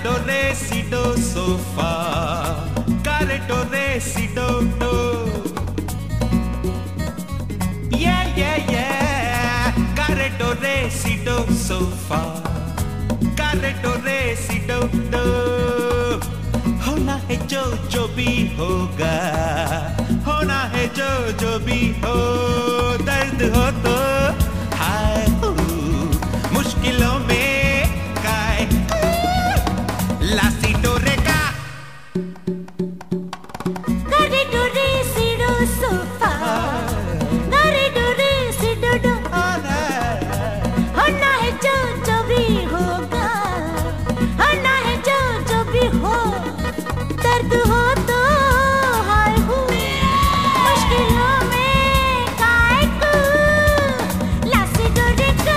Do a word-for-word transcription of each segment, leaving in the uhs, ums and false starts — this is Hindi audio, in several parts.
Caretore si do sofa, caretore si do do. Yeah yeah yeah, caretore si do sofa, caretore si do do. होना है जो जो भी होगा, होना है जो जो भी हो, दर्द हो तो हाय हू, मुश्किलों में काय लासी डोरेगा करे डोरे सिडो सोफा करे डोरे सिडो डो होना है जो जो भी होगा होना है जो जो भी हो दर्द हो तो हाय हू मुश्किलों में काय को लासी डोरेगा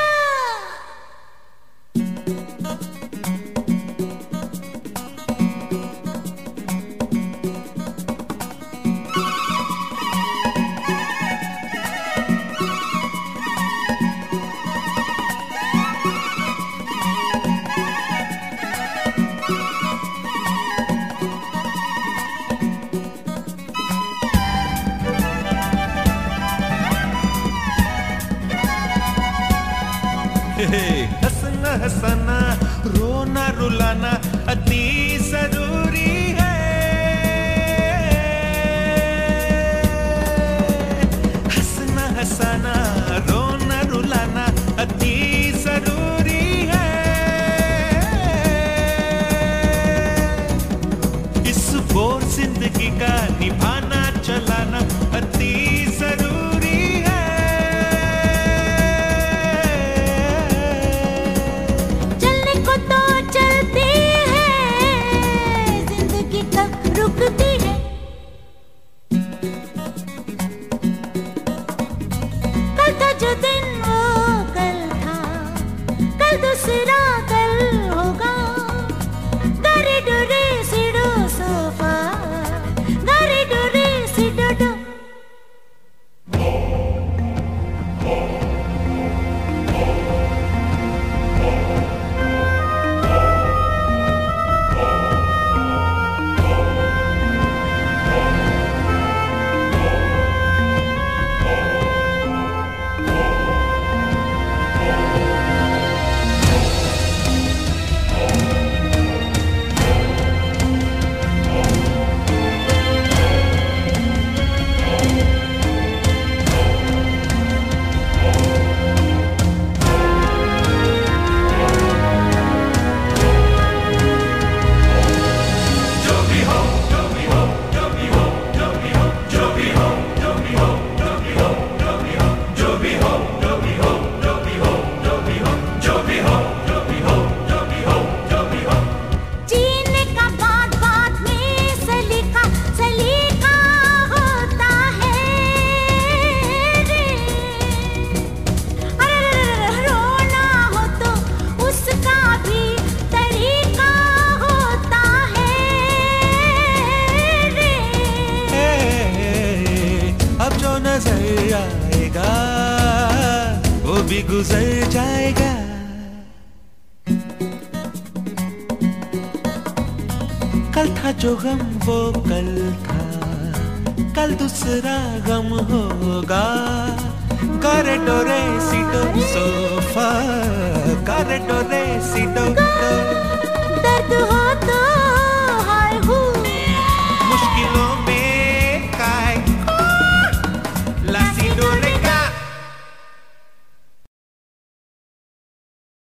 हंसना हंसाना रोना रुलाना अति जरूरी है। हंसना हंसाना रोना रुलाना अति जरूरी है। इस बोर जिंदगी का निभाना चलाना अति जरूरी है। जो दिन वो कल था कल दूसरा कल होगा गारे डोरे सिडो सोफा गारे डोरे सिडो डो नजर आएगा वो भी गुजर जाएगा। कल था जो गम वो कल था कल दूसरा गम होगा। करे डोरे सीटो सोफा करे डोरे सीटो